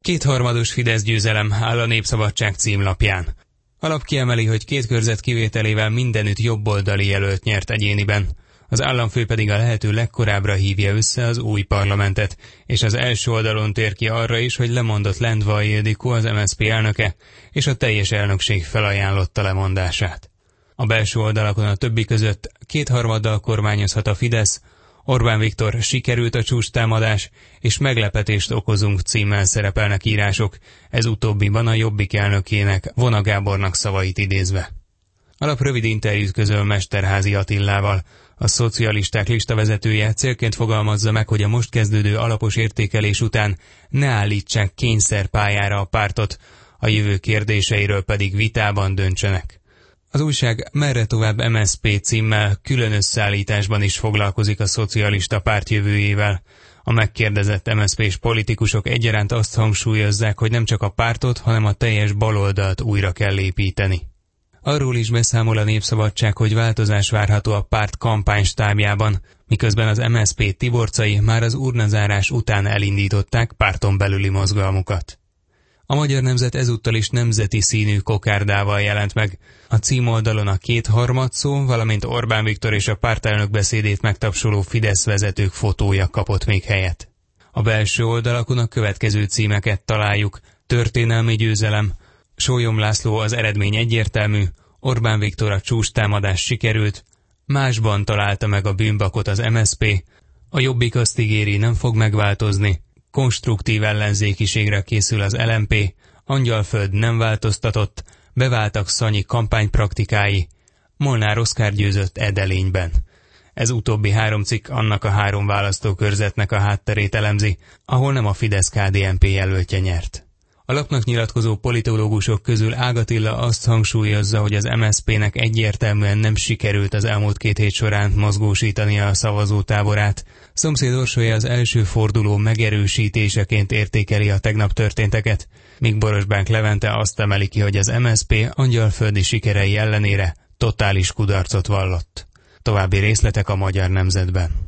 Kétharmados Fidesz győzelem áll a Népszabadság címlapján. A lap kiemeli, hogy 2 körzet kivételével mindenütt jobboldali jelölt nyert egyéniben. Az államfő pedig a lehető legkorábbra hívja össze az új parlamentet, és az első oldalon tér ki arra is, hogy lemondott Lendvai Ildikó, az MSZP elnöke, és a teljes elnökség felajánlotta lemondását. A belső oldalakon a többi között 2/3 kormányozhat a Fidesz, Orbán Viktor sikerült a csúcstámadás, és meglepetést okozunk címmel szerepelnek írások, ez utóbbiban a Jobbik elnökének, Vona Gábornak szavait idézve. A lap rövid interjút közöl Mesterházy Attillával. A szocialisták listavezetője célként fogalmazza meg, hogy a most kezdődő alapos értékelés után ne állítsák kényszerpályára a pártot, a jövő kérdéseiről pedig vitában döntsenek. Az újság Merre tovább MSZP címmel külön összeállításban is foglalkozik a szocialista párt jövőjével. A megkérdezett MSZP-s politikusok egyaránt azt hangsúlyozzák, hogy nem csak a pártot, hanem a teljes baloldalt újra kell építeni. Arról is beszámol a Népszabadság, hogy változás várható a párt kampánystábjában, miközben az MSZP tiborcai már az urnazárás után elindították párton belüli mozgalmukat. A Magyar Nemzet ezúttal is nemzeti színű kokárdával jelent meg. A címoldalon a 2/3 szó, valamint Orbán Viktor és a pártelnök beszédét megtapsoló Fidesz vezetők fotója kapott még helyet. A belső oldalakon a következő címeket találjuk: Történelmi győzelem, Sólyom László, az eredmény egyértelmű, Orbán Viktor, a csúcstámadás sikerült, másban találta meg a bűnbakot az MSZP, a Jobbik azt ígéri, nem fog megváltozni, konstruktív ellenzékiségre készül az LMP, Angyalföld nem változtatott, beváltak Szanyi kampánypraktikái, Molnár Oszkár győzött Edelényben. Ez utóbbi 3 cikk annak a 3 választókörzetnek a hátterét elemzi, ahol nem a Fidesz-KDNP jelöltje nyert. A lapnak nyilatkozó politológusok közül Ág Attila azt hangsúlyozza, hogy az MSZP-nek egyértelműen nem sikerült az elmúlt 2 hét során mozgósítania a szavazótáborát. Szomszéd Orsolya az első forduló megerősítéseként értékeli a tegnap történteket, míg Borosbánk Levente azt emeli ki, hogy az MSZP angyalföldi sikerei ellenére totális kudarcot vallott. További részletek a Magyar Nemzetben.